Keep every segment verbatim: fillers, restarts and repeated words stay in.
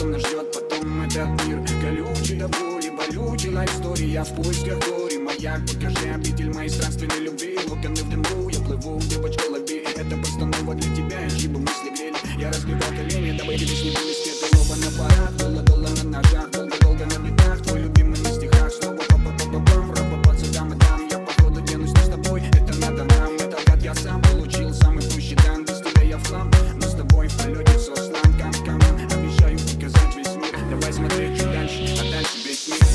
нас ждет потом этот мир. Колючий до боли, болючий лайф-стори. Я в поисках гори, маяк, покажи обитель моей странственной любви. Локоны в дыму, я плыву, девочка, лови. Это постанова для тебя, чьи-бы мысли грели. Я разбивал колени, дабы видишь не были стеты. Снова на парах, долго-долго на ножах, долго-долго на битах. Твой любимый на стихах, снова па-па-па-па-пам. Ра-па-па, цыгам и дам, я походу денусь не с тобой. Это надо нам, это гад я сам получил. Самый пущий дан, без тебя я в хлам. Но с тобой в полете сослан, кам-каман. Обещаю показать весь мир. Давай смотреть чуть дальше, а дальше весь мир.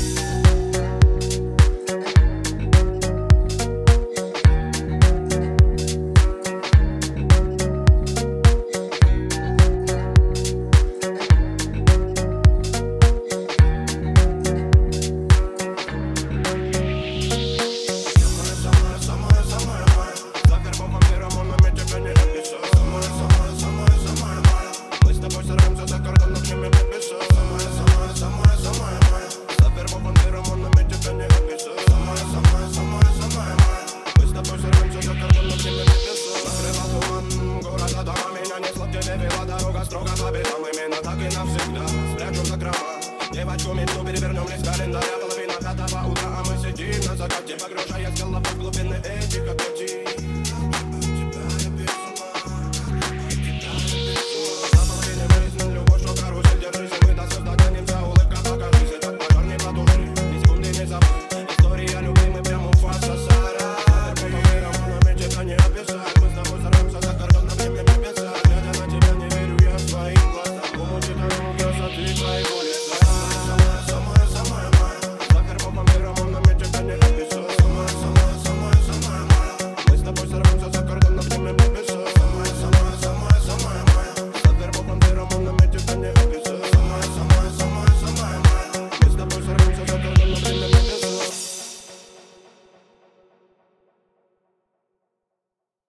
Строго по бедам, именно так и навсегда. Спрячем закрома, девочку мечту перевернем лист календаря. Половина пятого утра, а мы сидим на закате, погружаясь головой в глубины этих объятий.